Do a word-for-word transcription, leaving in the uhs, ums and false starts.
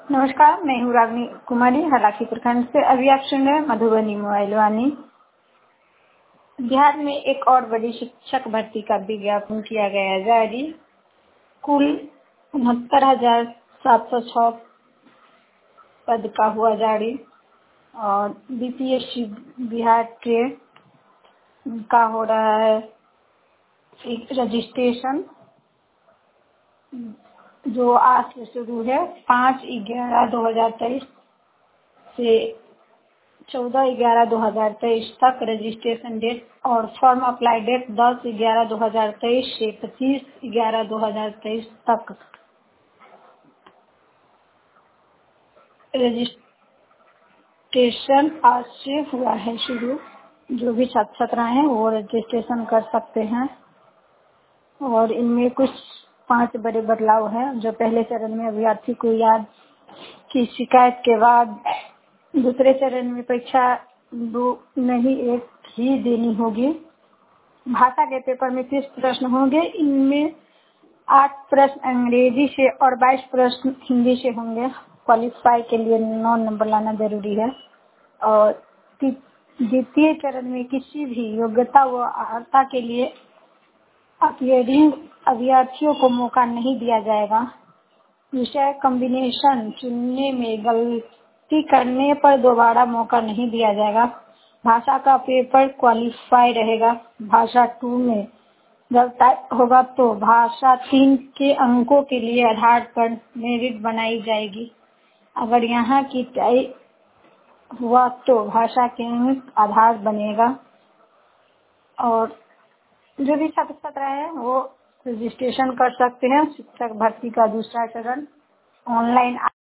नमस्कार, मैं हूँ रागनी कुमारी हलाकी प्रखंड से। अभी आप सुन रहे हैं मधुबनी मोबाइल वाणी। बिहार में एक और बड़ी शिक्षक भर्ती का विज्ञापन किया गया है जारी। कुल उनहत्तर हजार सात सौ छह पद का हुआ जारी और बीपीएससी बिहार के का हो रहा है एक रजिस्ट्रेशन, जो आज से शुरू है। पाँच ग्यारह दो हजार तेईस से चौदह ग्यारह दो हजार तेईस तक रजिस्ट्रेशन डेट और फॉर्म अप्लाई डेट दस ग्यारह दो हजार तेईस से पच्चीस ग्यारह दो हजार तेईस तक। रजिस्ट्रेशन आज से हुआ है शुरू। जो भी छात्र छात्राएं हैं वो रजिस्ट्रेशन कर सकते हैं और इनमें कुछ पांच बड़े बदलाव हैं। जो पहले चरण में अभ्यर्थी को याद की शिकायत के बाद दूसरे चरण में परीक्षा दो नहीं एक ही देनी होगी। भाषा के पेपर में तीस प्रश्न होंगे। इनमें आठ प्रश्न अंग्रेजी से और बाईस प्रश्न हिंदी से होंगे। क्वालिफाई के लिए नौ नंबर लाना जरूरी है। और द्वितीय चरण में किसी भी योग्यता व अर्हता के लिए अपीयरिंग अभ्यर्थियों को मौका नहीं दिया जाएगा। विषय कॉम्बिनेशन चुनने में गलती करने पर दोबारा मौका नहीं दिया जाएगा। भाषा का पेपर क्वालिफाई रहेगा। भाषा टू में गलती होगा तो भाषा तीन के अंकों के लिए आधार पर मेरिट बनाई जाएगी। अगर यहाँ की तय हुआ तो भाषा के अंक आधार बनेगा। और जो भी छात्र छात्रा है वो रजिस्ट्रेशन कर सकते हैं। शिक्षक भर्ती का दूसरा चरण ऑनलाइन